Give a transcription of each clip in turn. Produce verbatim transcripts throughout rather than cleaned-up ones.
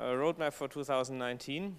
uh, roadmap for two thousand nineteen.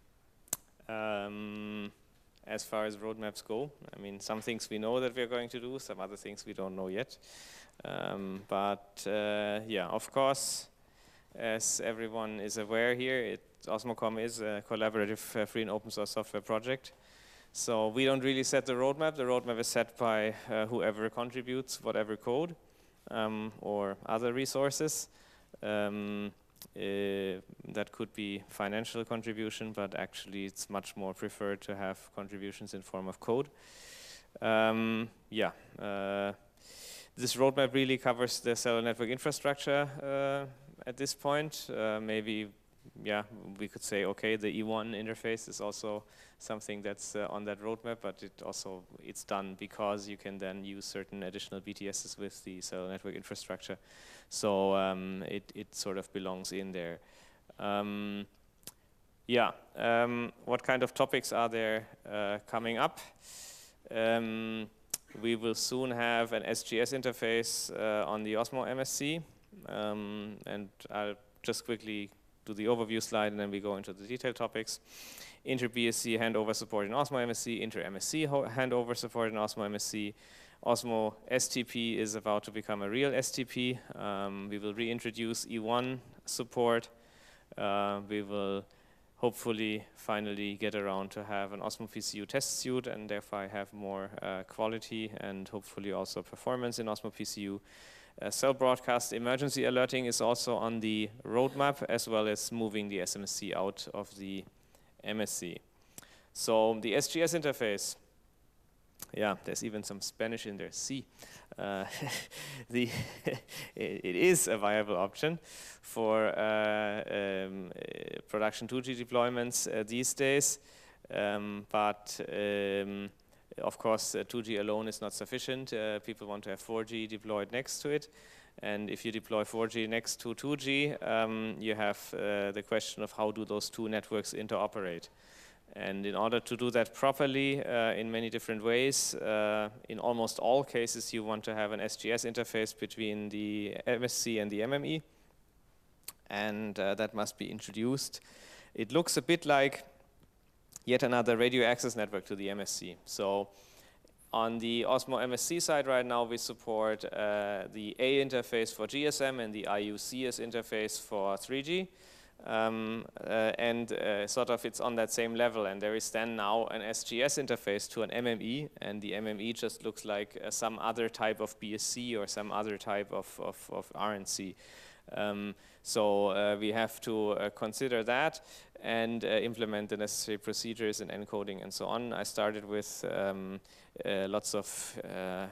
Um, as far as roadmaps go, I mean, some things we know that we're going to do, some other things we don't know yet. Um, but uh, yeah, of course, as everyone is aware here, it, OSMOCOM is a collaborative uh, free and open source software project. So we don't really set the roadmap. The roadmap is set by uh, whoever contributes whatever code um, or other resources. Um, uh, that could be financial contribution, but actually it's much more preferred to have contributions in form of code. Um, yeah, uh, this roadmap really covers the cellular network infrastructure uh, at this point. Uh, maybe, yeah, we could say, okay, the E one interface is also something that's uh, on that roadmap, but it also, it's done because you can then use certain additional B T Ss with the cellular network infrastructure. So um, it, it sort of belongs in there. Um, yeah, um, what kind of topics are there uh, coming up? Um, we will soon have an S G S interface uh, on the Osmo M S C, um, and I'll just quickly do the overview slide and then we go into the detailed topics. Inter-B S C handover support in Osmo M S C, inter-M S C handover support in Osmo M S C. Osmo S T P is about to become a real S T P. Um, we will reintroduce E one support. Uh, we will hopefully finally get around to have an Osmo P C U test suite and therefore have more uh, quality and hopefully also performance in Osmo P C U. Uh, cell broadcast emergency alerting is also on the roadmap, as well as moving the S M S C out of the M S C. So the S G S interface, yeah, there's even some Spanish in there, C. Uh, the it is a viable option for uh, um, uh, production two G deployments uh, these days, um, but um, of course, uh, two G alone is not sufficient. Uh, people want to have four G deployed next to it. And if you deploy four G next to two G, um, you have uh, the question of how do those two networks interoperate. And in order to do that properly uh, in many different ways, uh, in almost all cases, you want to have an S G S interface between the M S C and the M M E. And uh, that must be introduced. It looks a bit like yet another radio access network to the M S C. So on the Osmo M S C side right now, we support uh, the A interface for G S M and the I U C S interface for three G. Um, uh, and uh, sort of it's on that same level. And there is then now an S G S interface to an M M E. And the M M E just looks like uh, some other type of B S C or some other type of, of, of R N C. Um, so uh, we have to uh, consider that and uh, implement the necessary procedures and encoding and so on. I started with um, uh, lots of uh, uh,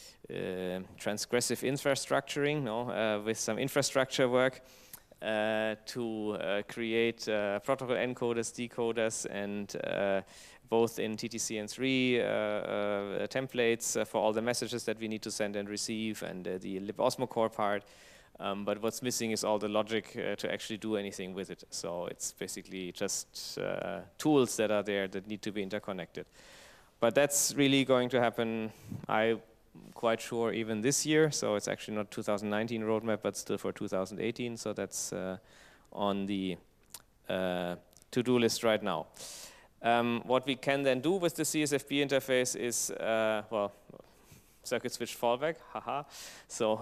transgressive infrastructuring, no, uh, with some infrastructure work uh, to uh, create uh, protocol encoders, decoders, and uh, both in T T C N three uh, uh, templates uh, for all the messages that we need to send and receive, and uh, the libosmo core part. Um, but what's missing is all the logic uh, to actually do anything with it. So it's basically just uh, tools that are there that need to be interconnected. But that's really going to happen, I'm quite sure, even this year. So it's actually not two thousand nineteen roadmap, but still for two thousand eighteen. So that's uh, on the uh, to-do list right now. Um, what we can then do with the C S F B interface is, uh, well, circuit switch fallback, haha. So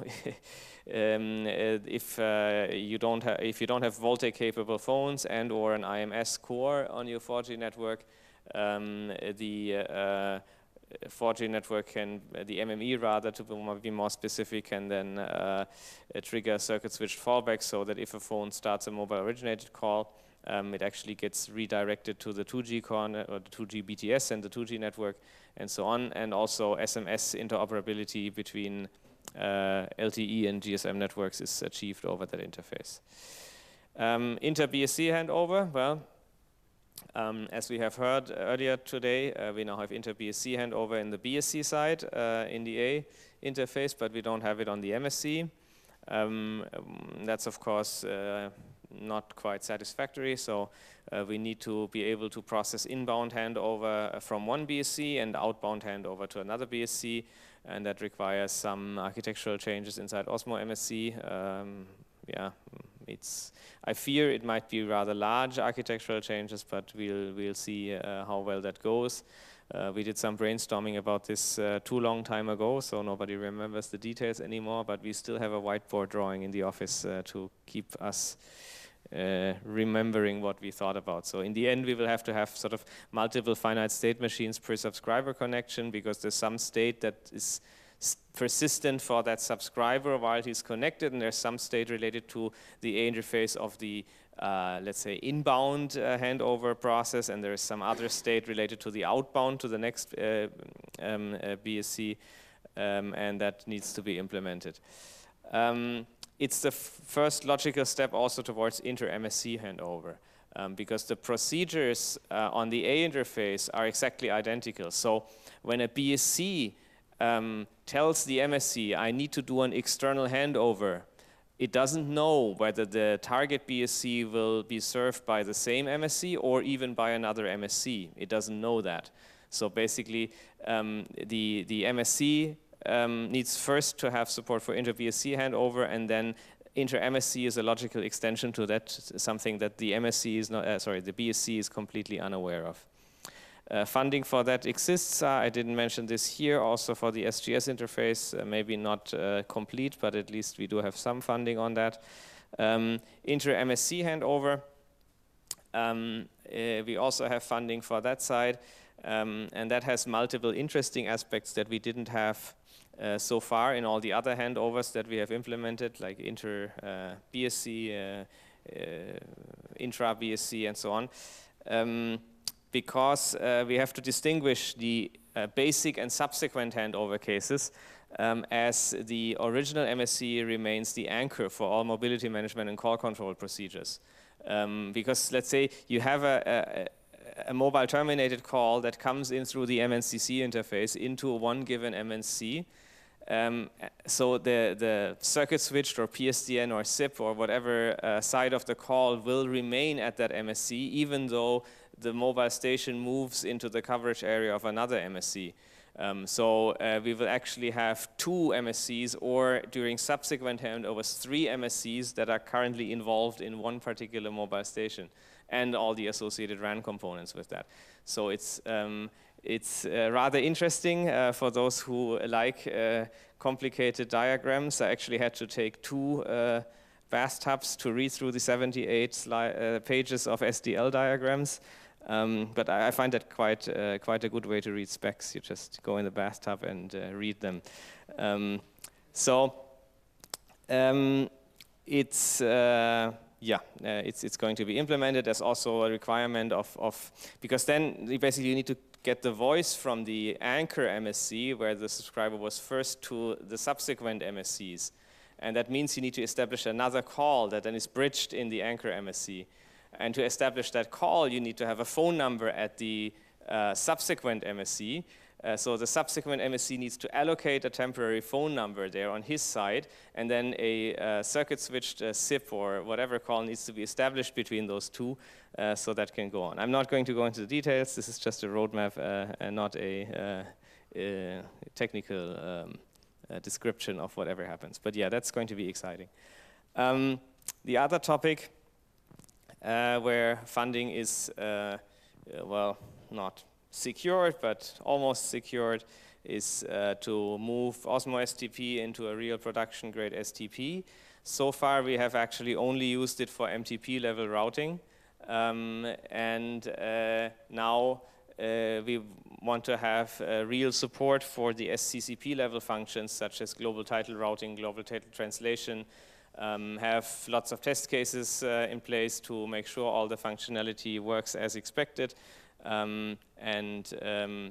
um, if uh, you don't have if you don't have VoLTE capable phones and or an I M S core on your four G network, um, the uh, four G network can, the M M E rather, to be more specific, can then uh, trigger circuit switch fallback, so that if a phone starts a mobile originated call, Um, it actually gets redirected to the two G core or the two G B T S and the two G network and so on, and also S M S interoperability between uh, L T E and G S M networks is achieved over that interface. Um, Inter-B S C handover, well, um, as we have heard earlier today, uh, we now have Inter-B S C handover in the B S C side, uh, in the A interface, but we don't have it on the M S C. Um, that's of course uh, not quite satisfactory, so uh, we need to be able to process inbound handover from one B S C and outbound handover to another B S C, and that requires some architectural changes inside Osmo M S C. Um, yeah, it's, I fear it might be rather large architectural changes, but we'll, we'll see uh, how well that goes. Uh, we did some brainstorming about this uh, too long time ago, so nobody remembers the details anymore, but we still have a whiteboard drawing in the office uh, to keep us uh, remembering what we thought about. So in the end, we will have to have sort of multiple finite state machines per subscriber connection, because there's some state that is persistent for that subscriber while he's connected, and there's some state related to the A interface of the Uh, let's say inbound uh, handover process, and there is some other state related to the outbound to the next uh, um, uh, B S C, um, and that needs to be implemented. Um, it's the f first logical step also towards inter-M S C handover, um, because the procedures uh, on the A interface are exactly identical. So when a B S C um, tells the M S C, I need to do an external handover, it doesn't know whether the target B S C will be served by the same M S C or even by another M S C. It doesn't know that. So basically, um, the, the M S C um, needs first to have support for inter-B S C handover, and then inter-M S C is a logical extension to that, something that the M S C is not, uh, sorry, the B S C is completely unaware of. Uh, funding for that exists. Uh, I didn't mention this here. Also for the S G S interface, uh, maybe not uh, complete, but at least we do have some funding on that. Um, Inter-M S C handover. Um, uh, we also have funding for that side, um, and that has multiple interesting aspects that we didn't have uh, so far in all the other handovers that we have implemented, like inter-B S C, uh, uh, intra-B S C, and so on. Um, because uh, we have to distinguish the uh, basic and subsequent handover cases, um, as the original M S C remains the anchor for all mobility management and call control procedures. Um, because let's say you have a, a, a mobile terminated call that comes in through the M N C C interface into one given M N C. Um, so the, the circuit switched or P S D N or S I P or whatever uh, side of the call will remain at that M S C, even though the mobile station moves into the coverage area of another M S C. Um, so uh, we will actually have two M S Cs, or during subsequent handovers, three M S Cs that are currently involved in one particular mobile station, and all the associated R A N components with that. So it's, um, it's uh, rather interesting uh, for those who like uh, complicated diagrams. I actually had to take two uh, bathtubs to read through the seventy-eight uh, pages of S D L diagrams. Um, but I, I find that quite uh, quite a good way to read specs. You just go in the bathtub and uh, read them. Um, so um, it's uh, yeah, uh, it's it's going to be implemented. There's also a requirement of of because then basically you need to get the voice from the anchor M S C where the subscriber was first to the subsequent M S Cs, and that means you need to establish another call that then is bridged in the anchor M S C. And to establish that call, you need to have a phone number at the uh, subsequent M S C. Uh, so the subsequent M S C needs to allocate a temporary phone number there on his side, and then a uh, circuit switched uh, S I P or whatever call needs to be established between those two, uh, so that can go on. I'm not going to go into the details. This is just a roadmap uh, and not a, uh, a technical um, uh, description of whatever happens. But yeah, that's going to be exciting. Um, the other topic, Uh, where funding is, uh, uh, well, not secured, but almost secured, is uh, to move Osmo S T P into a real production grade S T P. So far we have actually only used it for M T P level routing, um, and uh, now uh, we want to have uh, real support for the S C C P level functions such as global title routing, global title translation. Um, have lots of test cases uh, in place to make sure all the functionality works as expected, um, and um,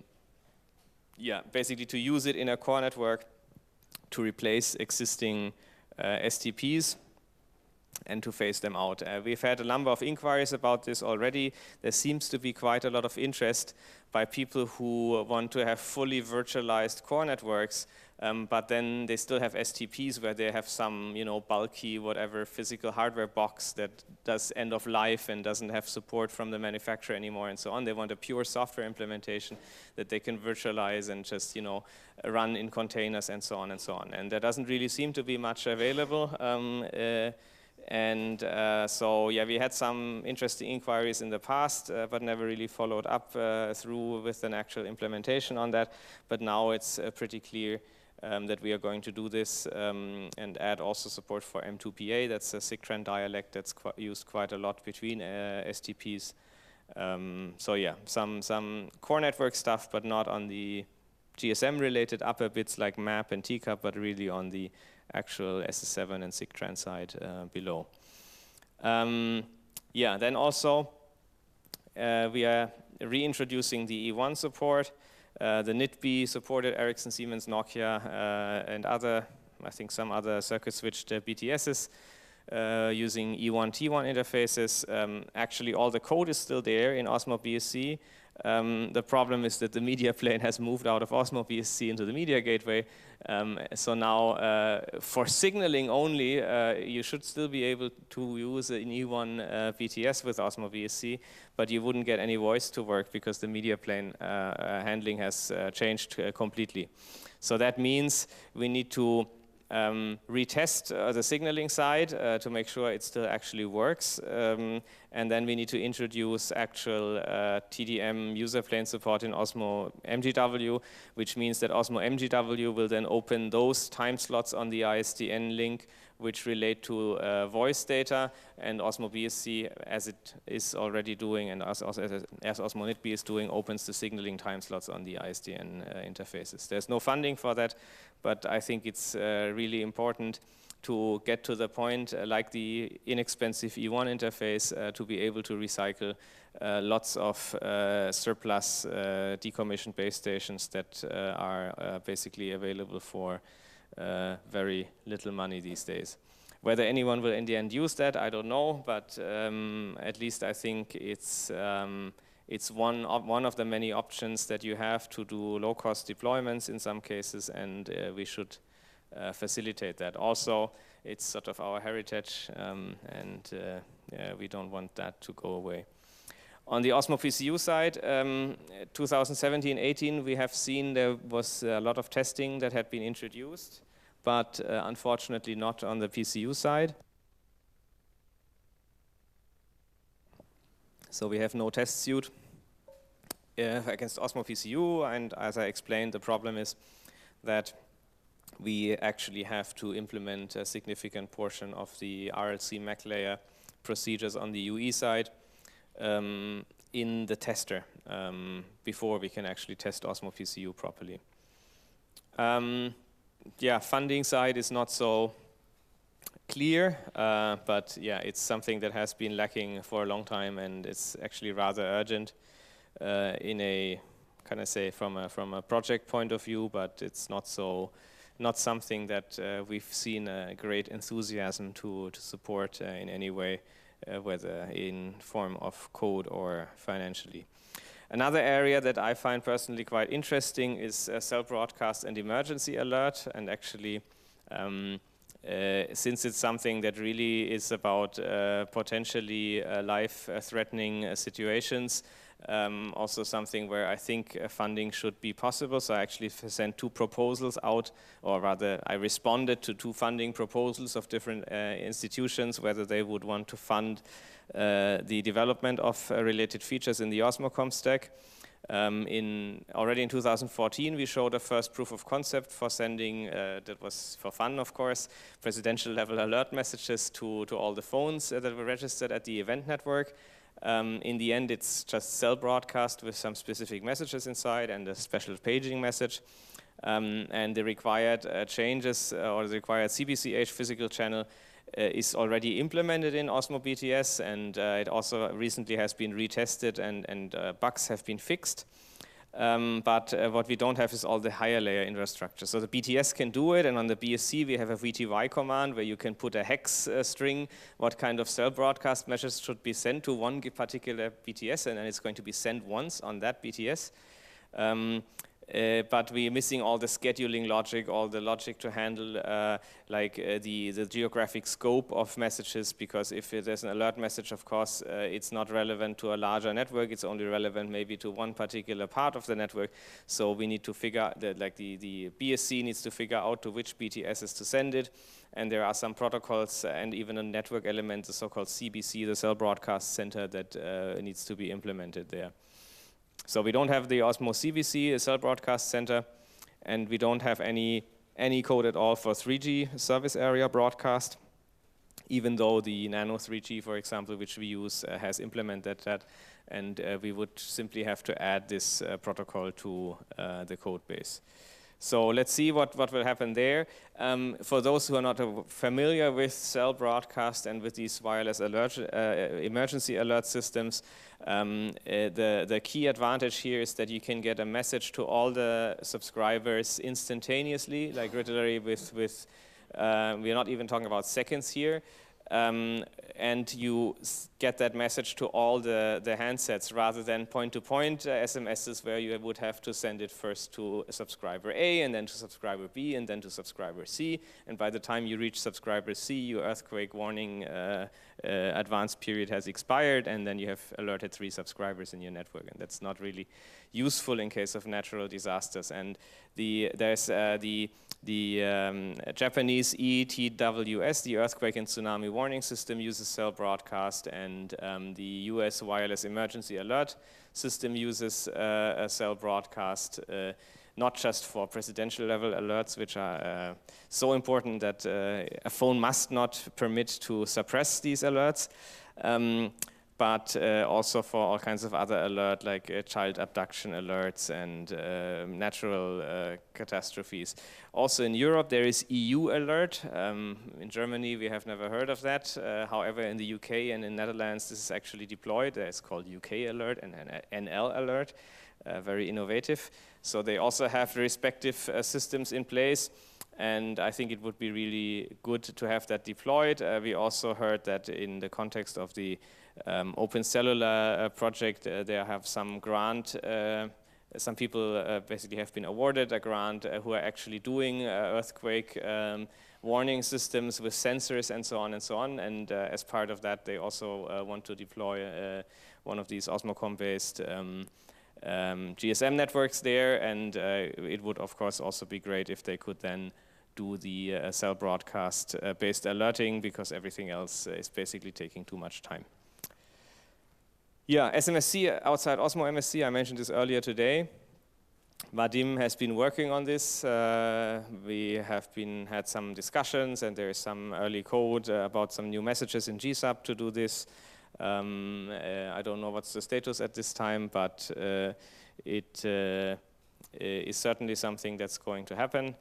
yeah, basically to use it in a core network to replace existing uh, S T Ps and to phase them out. Uh, we've had a number of inquiries about this already. There seems to be quite a lot of interest by people who want to have fully virtualized core networks, um, but then they still have S T Ps where they have some, you know, bulky, whatever, physical hardware box that does end of life and doesn't have support from the manufacturer anymore and so on. They want a pure software implementation that they can virtualize and just, you know, run in containers and so on and so on. And there doesn't really seem to be much available. Um, uh, And uh, so, yeah, we had some interesting inquiries in the past, uh, but never really followed up uh, through with an actual implementation on that. But now it's uh, pretty clear um, that we are going to do this um, and add also support for M two P A. That's a SIGTRAN dialect that's qu used quite a lot between uh, S T Ps. Um, so yeah, some, some core network stuff, but not on the G S M-related upper bits like MAP and T CAP, but really on the actual S S seven and SIGTRAN side uh, below. Um, yeah, then also uh, we are reintroducing the E one support. Uh, the N I T B supported Ericsson, Siemens, Nokia, uh, and other, I think some other circuit switched uh, B T Ss uh, using E one T one interfaces. Um, actually, all the code is still there in Osmo B S C. Um, the problem is that the media plane has moved out of Osmo B S C into the media gateway. Um, so now, uh, for signaling only, uh, you should still be able to use an E one uh, B T S with Osmo B S C, but you wouldn't get any voice to work because the media plane uh, uh, handling has uh, changed uh, completely. So that means we need to Um, retest uh, the signaling side uh, to make sure it still actually works, um, and then we need to introduce actual uh, T D M user plane support in Osmo M G W, which means that Osmo M G W will then open those time slots on the I S D N link which relate to uh, voice data, and Osmo B S C, as it is already doing, and as, as, as Osmo N I T B is doing, opens the signaling time slots on the I S D N uh, interfaces. There's no funding for that, but I think it's uh, really important to get to the point, uh, like the inexpensive E one interface, uh, to be able to recycle uh, lots of uh, surplus uh, decommissioned base stations that uh, are uh, basically available for uh, very little money these days. Whether anyone will in the end use that, I don't know, but um, at least I think it's um, it's one of, one of the many options that you have to do low-cost deployments in some cases, and uh, we should uh, facilitate that. Also, it's sort of our heritage, um, and uh, yeah, we don't want that to go away. On the Osmo P C U side, um, two thousand seventeen eighteen, we have seen there was a lot of testing that had been introduced, but uh, unfortunately not on the P C U side. So we have no test suite uh, against Osmo P C U, and as I explained, the problem is that we actually have to implement a significant portion of the R L C M A C layer procedures on the U E side um, in the tester um, before we can actually test Osmo P C U properly. Um, yeah, funding side is not so clear, uh, but yeah, it's something that has been lacking for a long time, and it's actually rather urgent uh, in a, can I say, from a from a project point of view, but it's not so, not something that uh, we've seen a great enthusiasm to to support uh, in any way, uh, whether in form of code or financially. Another area that I find personally quite interesting is uh, cell broadcast and emergency alert, and actually. Um, Uh, since it's something that really is about uh, potentially uh, life-threatening uh, situations, um, also something where I think uh, funding should be possible. So I actually sent two proposals out, or rather I responded to two funding proposals of different uh, institutions, whether they would want to fund uh, the development of uh, related features in the Osmocom stack. Um, in already in two thousand fourteen, we showed a first proof of concept for sending, uh, that was for fun, of course, presidential level alert messages to, to all the phones uh, that were registered at the event network. Um, in the end, it's just cell broadcast with some specific messages inside and a special paging message. Um, and the required uh, changes uh, or the required C B C H physical channel Uh, is already implemented in Osmo B T S, and uh, it also recently has been retested, and, and uh, bugs have been fixed. Um, but uh, what we don't have is all the higher layer infrastructure. So the B T S can do it, and on the B S C we have a V T Y command where you can put a hex uh, string, what kind of cell broadcast messages should be sent to one particular B T S, and then it's going to be sent once on that B T S. Um, Uh, but we're missing all the scheduling logic, all the logic to handle uh, like uh, the, the geographic scope of messages, because if there's an alert message, of course, uh, it's not relevant to a larger network, it's only relevant maybe to one particular part of the network. So we need to figure, that, like the, the B S C needs to figure out to which B T Ss to send it, and there are some protocols and even a network element, the so-called C B C, the Cell Broadcast Center, that uh, needs to be implemented there. So we don't have the Osmo C B C, a Cell Broadcast Center, and we don't have any, any code at all for three G service area broadcast, even though the Nano three G, for example, which we use, uh, has implemented that, and uh, we would simply have to add this uh, protocol to uh, the code base. So let's see what, what will happen there. Um, for those who are not uh, familiar with Cell Broadcast and with these wireless alert, uh, emergency alert systems, um, uh, the, the key advantage here is that you can get a message to all the subscribers instantaneously, like literally with, with uh, we're not even talking about seconds here. Um, and you get that message to all the, the handsets rather than point-to-point uh, S M Ss where you would have to send it first to subscriber A and then to subscriber B and then to subscriber C. And by the time you reach subscriber C, your earthquake warning uh, uh, advance period has expired, and then you have alerted three subscribers in your network. And that's not really useful in case of natural disasters. And the, there's uh, the The um, Japanese E T W S, the Earthquake and Tsunami Warning System, uses Cell Broadcast, and um, the U S Wireless Emergency Alert System uses uh, a Cell Broadcast, uh, not just for presidential level alerts, which are uh, so important that uh, a phone must not permit to suppress these alerts, um, but uh, also for all kinds of other alerts, like uh, child abduction alerts and uh, natural uh, catastrophes. Also in Europe, there is E U Alert. Um, in Germany, we have never heard of that. Uh, however, in the U K and in Netherlands, this is actually deployed. It's called U K Alert and N L Alert, uh, very innovative. So they also have the respective uh, systems in place. And I think it would be really good to have that deployed. Uh, we also heard that in the context of the um, Open Cellular uh, project, uh, they have some grant. Uh, some people uh, basically have been awarded a grant uh, who are actually doing uh, earthquake um, warning systems with sensors and so on and so on. And uh, as part of that, they also uh, want to deploy uh, one of these Osmocom-based um, um, G S M networks there. And uh, it would, of course, also be great if they could then do the uh, Cell Broadcast-based uh, alerting, because everything else uh, is basically taking too much time. Yeah, S M S C outside Osmo M S C, I mentioned this earlier today. Vadim has been working on this. Uh, we have been had some discussions, and there is some early code uh, about some new messages in G SUB to do this. Um, uh, I don't know what's the status at this time, but uh, it uh, is certainly something that's going to happen.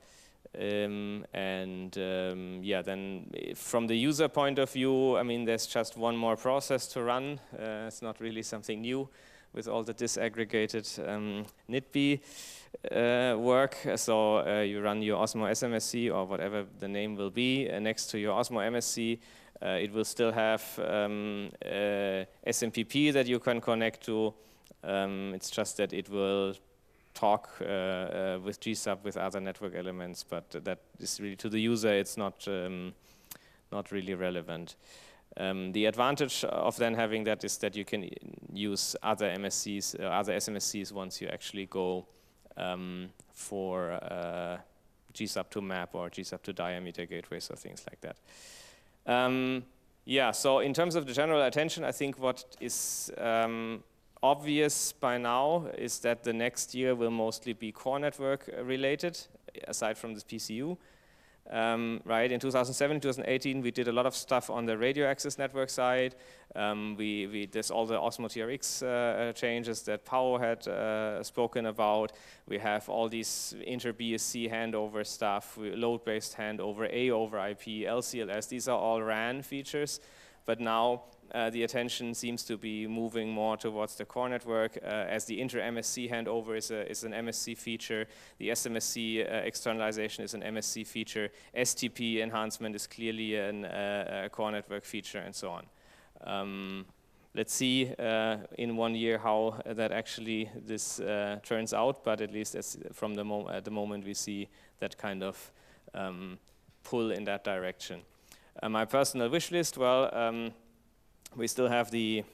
Um, and um, yeah, then from the user point of view, I mean, there's just one more process to run. Uh, it's not really something new with all the disaggregated um, N I T B uh, work. So uh, you run your Osmo S M S C or whatever the name will be uh, next to your Osmo M S C. Uh, it will still have um, uh, S M P P that you can connect to. Um, it's just that it will talk uh, uh, with G SUB with other network elements, but that is really to the user, it's not um, not really relevant. Um, the advantage of then having that is that you can use other M S Cs, uh, other S M S Cs once you actually go um, for uh, G SUB to map or G SUB to diameter gateways or things like that. Um, yeah, so in terms of the general attention, I think what is um, obvious by now is that the next year will mostly be core network related, aside from the P C U. Um, right, in two thousand seven, two thousand eighteen, we did a lot of stuff on the radio access network side. Um, we, we did all the Osmo T R X uh, changes that Pao had uh, spoken about. We have all these inter-B S C handover stuff, load-based handover, A over I P, L C L S. These are all R A N features, but now Uh, the attention seems to be moving more towards the core network, uh, as the inter-M S C handover is, a, is an M S C feature, the S M S C uh, externalization is an M S C feature, S T P enhancement is clearly an, uh, a core network feature, and so on. Um, let's see uh, in one year how that actually this uh, turns out, but at least as from the mo at the moment we see that kind of um, pull in that direction. Uh, my personal wish list, well, um, we still have the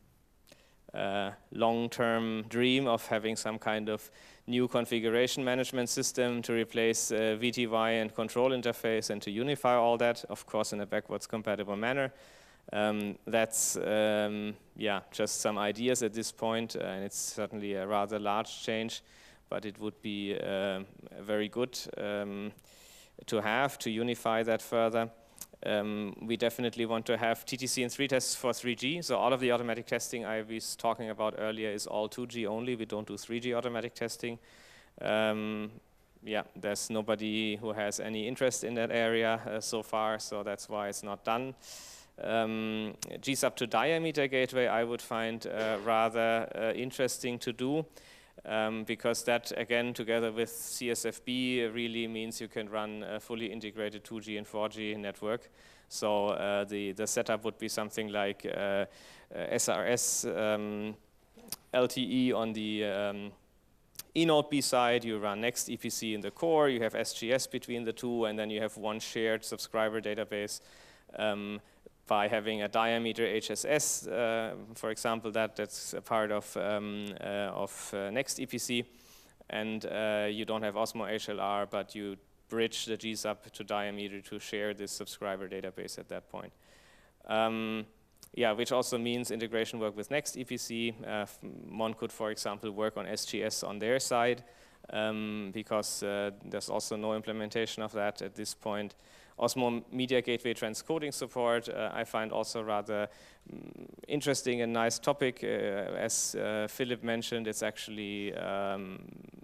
uh, long-term dream of having some kind of new configuration management system to replace uh, V T Y and control interface and to unify all that, of course in a backwards compatible manner. Um, that's, um, yeah, just some ideas at this point, uh, and it's certainly a rather large change, but it would be uh, very good um, to have, to unify that further. Um, we definitely want to have T T C and three tests for three G, so all of the automatic testing I was talking about earlier is all two G only, we don't do three G automatic testing. Um, yeah, there's nobody who has any interest in that area uh, so far, so that's why it's not done. Um, G sub to diameter gateway I would find uh, rather uh, interesting to do, um, because that again together with C S F B really means you can run a fully integrated two G and four G network. So uh, the, the setup would be something like uh, uh, S R S um, L T E on the um, E node B side, you run Next E P C in the core, you have S G S between the two, and then you have one shared subscriber database. Um, by having a diameter H S S, uh, for example, that, that's a part of, um, uh, of uh, Next E P C, and uh, you don't have Osmo H L R, but you bridge the G sub to diameter to share this subscriber database at that point. Um, yeah, which also means integration work with Next E P C. Uh, one could, for example, work on S G S on their side, um, because uh, there's also no implementation of that at this point. Osmo Media Gateway transcoding support, uh, I find also rather um, interesting and nice topic. Uh, as uh, Philip mentioned, it's actually um,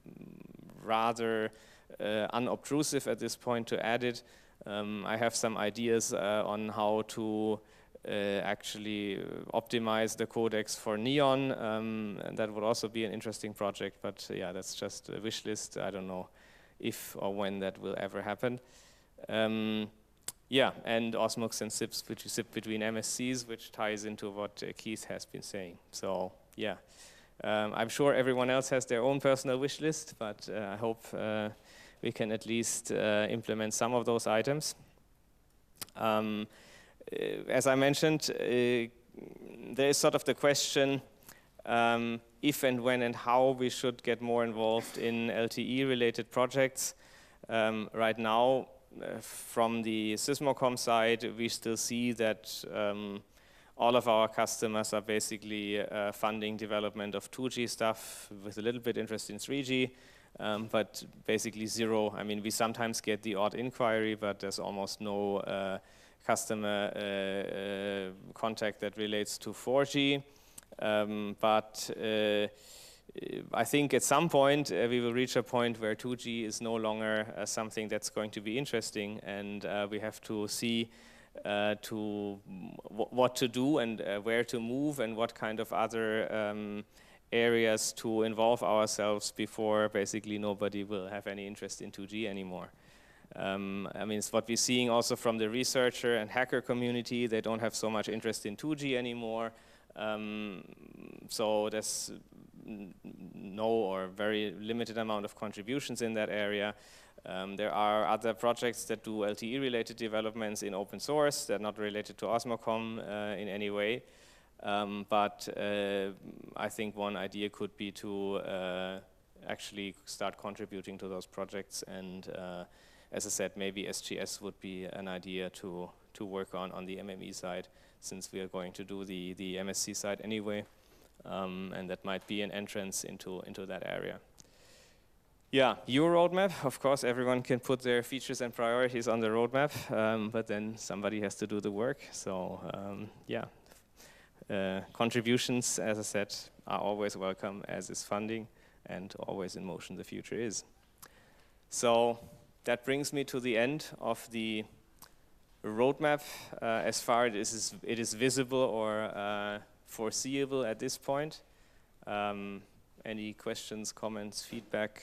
rather uh, unobtrusive at this point to add it. Um, I have some ideas uh, on how to uh, actually optimize the codecs for Neon, um, and that would also be an interesting project, but uh, yeah, that's just a wish list. I don't know if or when that will ever happen. Um, yeah, and Osmox and S I Ps, which sit between M S Cs, which ties into what uh, Keith has been saying. So, yeah, um, I'm sure everyone else has their own personal wish list, but uh, I hope uh, we can at least uh, implement some of those items. Um, uh, as I mentioned, uh, there is sort of the question um, if and when and how we should get more involved in L T E-related projects. Um, right now, Uh, from the Sysmocom side, we still see that um, all of our customers are basically uh, funding development of two G stuff with a little bit interest in three G, um, but basically zero. I mean, we sometimes get the odd inquiry, but there's almost no uh, customer uh, uh, contact that relates to four G. Um, but uh, I think at some point uh, we will reach a point where two G is no longer uh, something that's going to be interesting, and uh, we have to see uh, to w what to do and uh, where to move and what kind of other um, areas to involve ourselves before basically nobody will have any interest in two G anymore. Um, I mean, it's what we're seeing also from the researcher and hacker community. They don't have so much interest in two G anymore. Um, so there's no or very limited amount of contributions in that area. Um, there are other projects that do L T E-related developments in open source. They're not related to Osmocom uh, in any way. Um, but uh, I think one idea could be to uh, actually start contributing to those projects. And uh, as I said, maybe S G S would be an idea to, to work on on the M M E side, since we are going to do the, the M S C side anyway. Um, and that might be an entrance into, into that area. Yeah, your roadmap, of course, everyone can put their features and priorities on the roadmap, um, but then somebody has to do the work. So, um, yeah, uh, contributions, as I said, are always welcome, as is funding, and always in motion the future is. So that brings me to the end of the roadmap, uh, as far as it is, it is visible or uh, foreseeable at this point. Um, any questions, comments, feedback?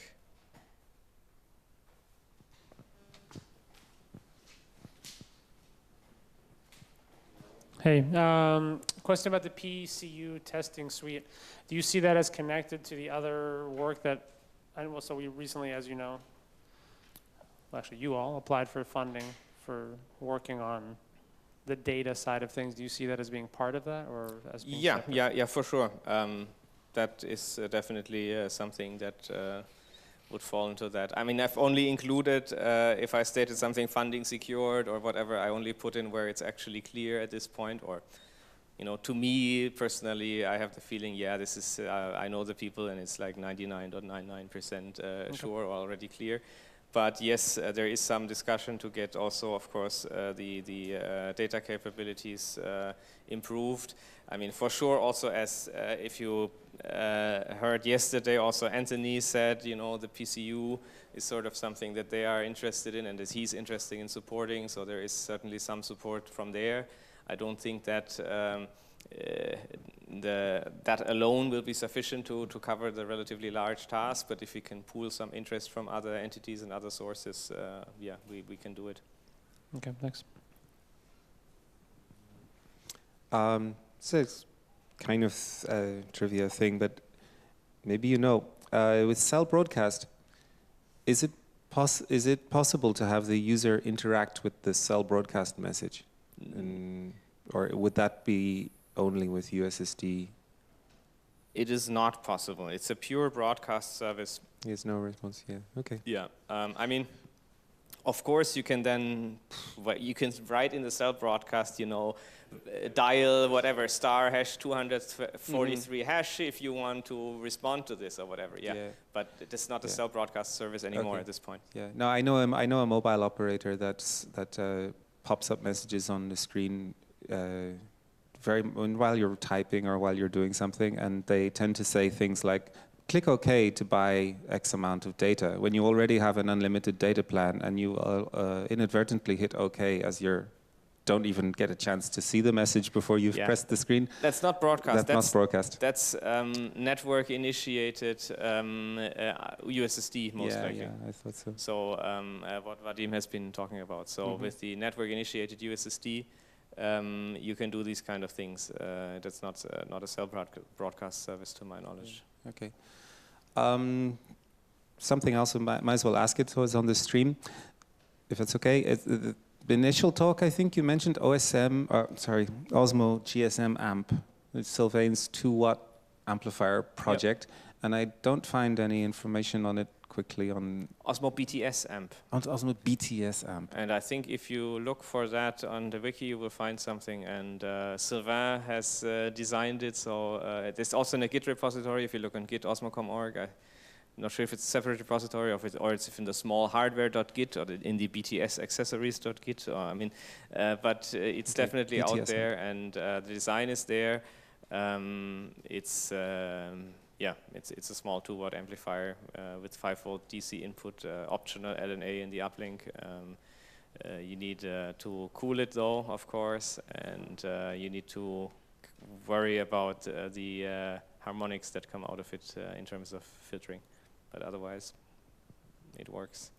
Hey, um, question about the P C U testing suite. Do you see that as connected to the other work that, and well, so we recently, as you know, well, actually you all applied for funding for working on the data side of things. Do you see that as being part of that, or as being Yeah, separate? yeah, yeah, for sure. Um, that is uh, definitely uh, something that uh, would fall into that. I mean, I've only included, uh, if I stated something funding secured or whatever, I only put in where it's actually clear at this point, or, you know, to me personally, I have the feeling, yeah, this is, uh, I know the people and it's like ninety-nine point nine nine percent uh, okay. sure, already clear. But yes, uh, there is some discussion to get also, of course, uh, the, the uh, data capabilities uh, improved. I mean, for sure, also as uh, if you uh, heard yesterday, also Anthony said, you know, the P C U is sort of something that they are interested in and that he's interested in supporting, so there is certainly some support from there. I don't think that um, uh, the, that alone will be sufficient to, to cover the relatively large task, but if we can pool some interest from other entities and other sources, uh, yeah, we, we can do it. Okay, thanks. Um, so it's kind of a trivia thing, but maybe you know, uh, with Cell Broadcast, is it, poss is it possible to have the user interact with the Cell Broadcast message? Mm. And, or would that be only with U S S D? It is not possible. It's a pure broadcast service. There's no response, yeah, okay. Yeah, um, I mean, of course you can then, you can write in the Cell Broadcast, you know, dial whatever, star hash two hundred forty-three mm-hmm. hash if you want to respond to this or whatever, yeah. yeah. But it is not a yeah. Cell Broadcast service anymore okay. at this point. Yeah, no, I know, I know a mobile operator that's, that uh, pops up messages on the screen uh, very while you're typing or while you're doing something, and they tend to say things like, click OK to buy X amount of data, when you already have an unlimited data plan and you uh, uh, inadvertently hit OK as you're don't even get a chance to see the message before you've yeah. pressed the screen. That's not broadcast. That's, that's not broadcast. That's um, network-initiated um, uh, U S S D, most yeah, likely. Yeah, I thought so. So um, uh, what Vadim has been talking about. So mm-hmm. with the network-initiated U S S D, um, you can do these kind of things. Uh, that's not uh, not a cell broadca broadcast service, to my knowledge. Okay. Um, something else, I might, might as well ask it. So it's on the stream, if it's okay. It, it, The initial talk, I think you mentioned O S M, uh, sorry, Osmo G S M amp. It's Sylvain's two watt amplifier project, yep. and I don't find any information on it quickly on... Osmo B T S amp. On Osmo B T S amp. And I think if you look for that on the wiki, you will find something, and uh, Sylvain has uh, designed it, so uh, there's also in a Git repository. If you look on git osmocom dot org, I, I'm not sure if it's a separate repository or if it's, or it's in the small hardware dot git or the, in the B T S accessories dot git. Or, I mean, uh, but uh, it's okay. definitely B T S out there, and uh, the design is there. Um, it's um, yeah, it's it's a small two watt amplifier uh, with five volt D C input, uh, optional L N A in the uplink. Um, uh, you need uh, to cool it though, of course, and uh, you need to worry about uh, the uh, harmonics that come out of it uh, in terms of filtering. But otherwise, it works.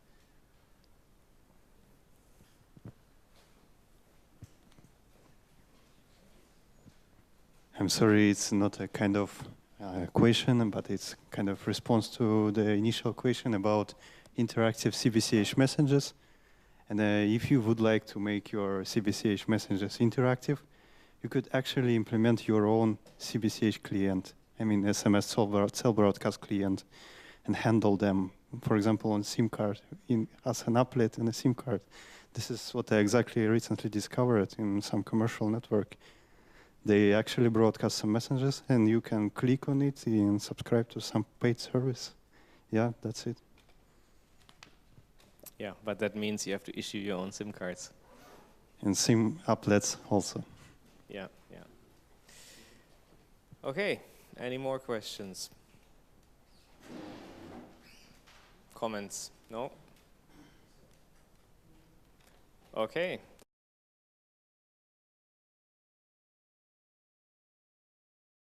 I'm sorry, it's not a kind of uh, question, but it's kind of response to the initial question about interactive C B C H messages. And uh, if you would like to make your C B C H messages interactive, you could actually implement your own C B C H client, I mean S M S cell broadcast client, and handle them, for example, on SIM card, in, as an applet in a SIM card. This is what I exactly recently discovered in some commercial network. They actually broadcast some messages, and you can click on it and subscribe to some paid service. Yeah, that's it. Yeah, but that means you have to issue your own SIM cards. And SIM applets also. Yeah, yeah. Okay, any more questions? Comments? No? Okay.